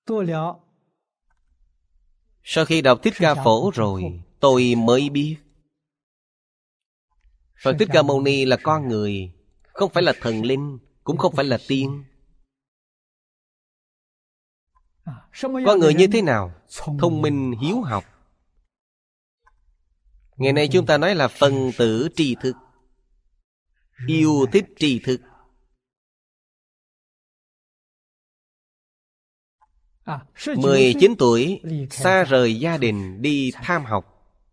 Sau khi đọc Thích Ca Phổ rồi, tôi mới biết Phật Thích Ca Mâu Ni là con người, không phải là thần linh, cũng không phải là tiên. Con người như thế nào? Thông minh, hiếu học. Ngày nay chúng ta nói là phần tử tri thức, yêu thích tri thức. 19 tuổi xa rời gia đình đi tham học.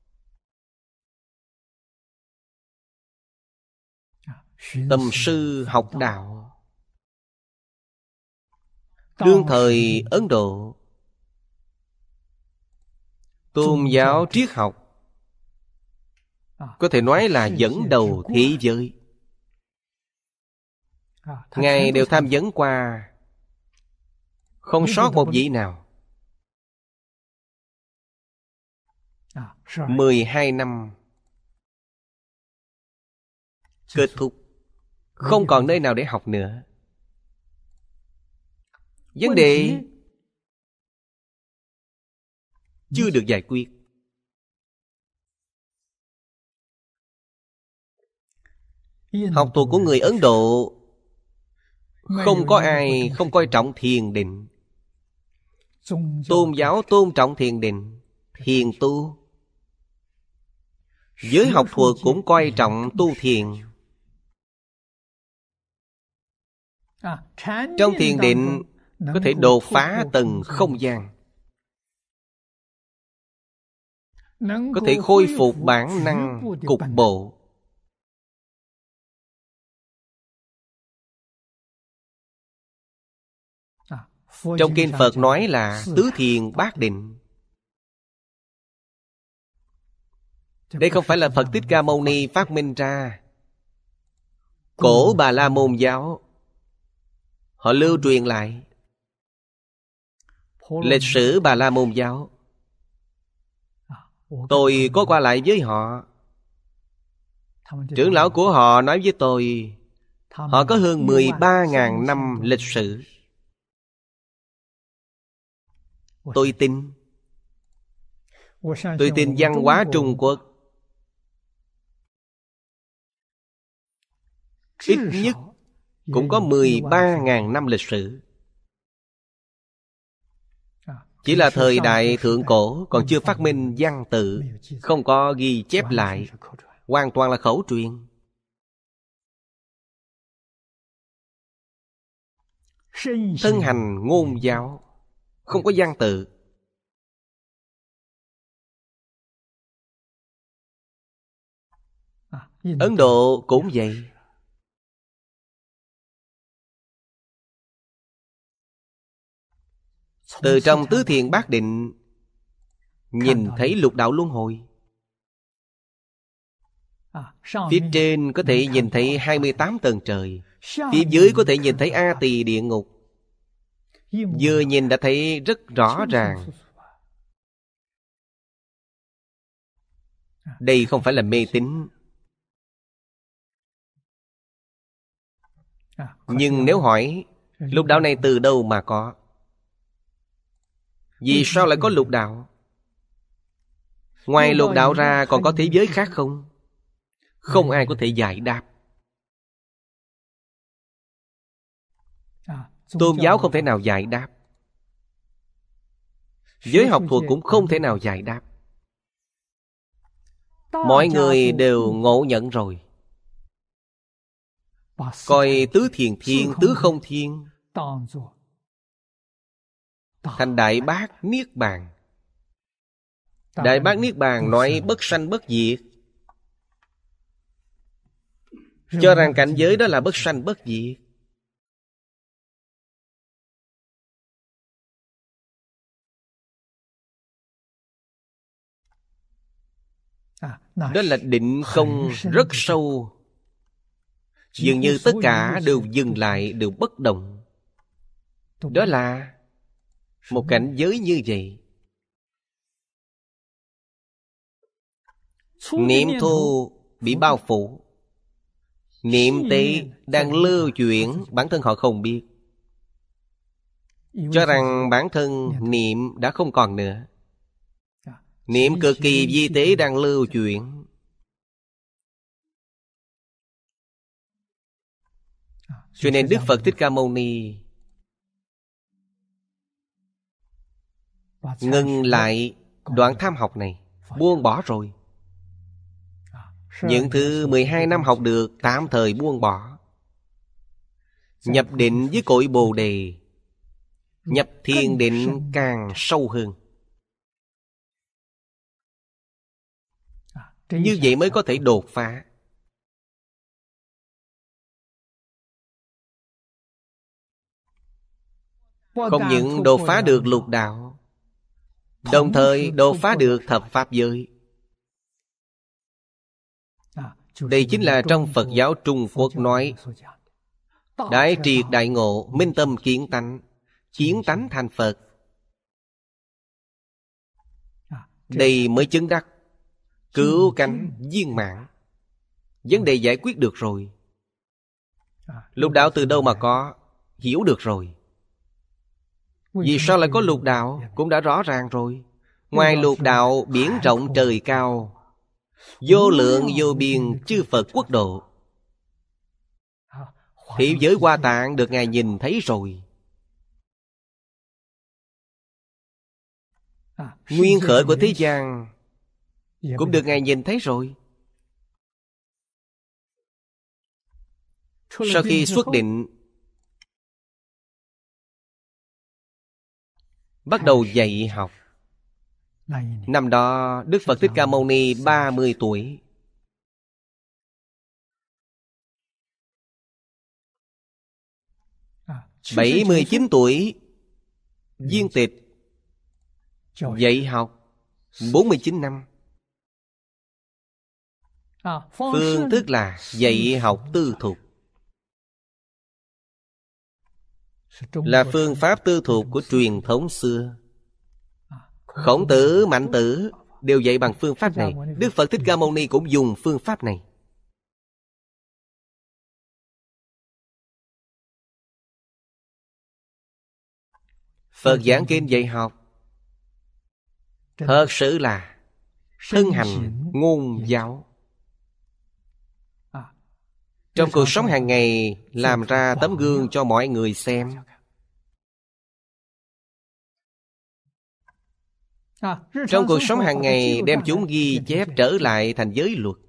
Tầm sư học đạo. Đương thời Ấn Độ, tôn giáo triết học có thể nói là dẫn đầu thế giới. Ngài đều tham vấn qua, không sót một vị nào. 12 năm kết thúc, không còn nơi nào để học nữa. Vấn đề chưa được giải quyết. Học thuật của người Ấn Độ không có ai không coi trọng thiền định. Tôn giáo tôn trọng thiền định, thiền tu. Giới học thuật cũng coi trọng tu thiền. Trong thiền định có thể đột phá tầng không gian, có thể khôi phục bản năng cục bộ. Trong kinh Phật nói là tứ thiền bát định. Đây không phải là Phật Thích Ca Mâu Ni phát minh ra. Cổ Bà La Môn giáo họ lưu truyền lại. Lịch sử Bà La Môn giáo tôi có qua lại với họ. Trưởng lão của họ nói với tôi, họ có hơn 13.000 năm lịch sử. Tôi tin. Tôi tin văn hóa Trung Quốc ít nhất cũng có 13.000 năm lịch sử. Chỉ là thời đại thượng cổ còn chưa phát minh văn tự, không có ghi chép lại, hoàn toàn là khẩu truyền. Thân hành ngôn giáo, không có văn tự. Ấn Độ cũng vậy. Từ trong tứ thiền bát định nhìn thấy lục đạo luân hồi. Phía trên có thể nhìn thấy 28 tầng trời, phía dưới có thể nhìn thấy A Tỳ địa ngục. Vừa nhìn đã thấy rất rõ ràng. Đây không phải là mê tín. Nhưng nếu hỏi lục đạo này từ đâu mà có? Vì sao lại có lục đạo? Ngoài lục đạo ra còn có thế giới khác không? Không ai có thể giải đáp. Tôn giáo không thể nào giải đáp. Giới học thuật cũng không thể nào giải đáp. Mọi người đều ngộ nhận rồi. Coi tứ thiền thiên, tứ không thiên thành Đại Bát Niết Bàn. Đại Bát Niết Bàn nói bất sanh bất diệt, cho rằng cảnh giới đó là bất sanh bất diệt. Đó là định công rất sâu. Dường như tất cả đều dừng lại, đều bất động. Đó là một cảnh giới như vậy. Niệm thô bị bao phủ, niệm tế đang lưu chuyển, bản thân họ không biết. cho rằng bản thân niệm đã không còn nữa. Niệm cực kỳ vi tế đang lưu chuyển. Cho nên Đức Phật Thích Ca Mâu Ni ngừng lại đoạn tham học này, buông bỏ rồi. Những thứ 12 năm học được tạm thời buông bỏ, nhập định với cội Bồ Đề, nhập thiền định càng sâu hơn. Như vậy mới có thể đột phá. Không những đột phá được lục đạo, đồng thời đột phá được thập pháp giới. Đây chính là trong Phật giáo Trung Quốc nói đại triệt đại ngộ, minh tâm kiến tánh, kiến tánh thành Phật. Đây mới chứng đắc cứu cánh viên mãn. Vấn đề giải quyết được rồi. Lục đạo từ đâu mà có? Hiểu được rồi. Vì sao lại có lục đạo? Cũng đã rõ ràng rồi. Ngoài lục đạo, biển rộng trời cao, vô lượng vô biên chư Phật quốc độ. Thế giới Hoa Tạng được Ngài nhìn thấy rồi. Nguyên khởi của thế gian cũng được Ngài nhìn thấy rồi. Sau khi xuất định, bắt đầu dạy học. Năm đó Đức Phật Thích Ca Mâu Ni 30 tuổi. À, 79 tuổi viên tịch, dạy học 49 năm. Phương thức là dạy học tư thục, là phương pháp tư thục của truyền thống xưa. Khổng Tử, Mạnh Tử đều dạy bằng phương pháp này. Đức Phật Thích Ca Mâu Ni cũng dùng phương pháp này. Phật giảng kinh dạy học thật sự là thân hành ngôn giáo. Trong cuộc sống hàng ngày làm ra tấm gương cho mọi người xem. Trong cuộc sống hàng ngày đem chúng ghi chép trở lại thành giới luật.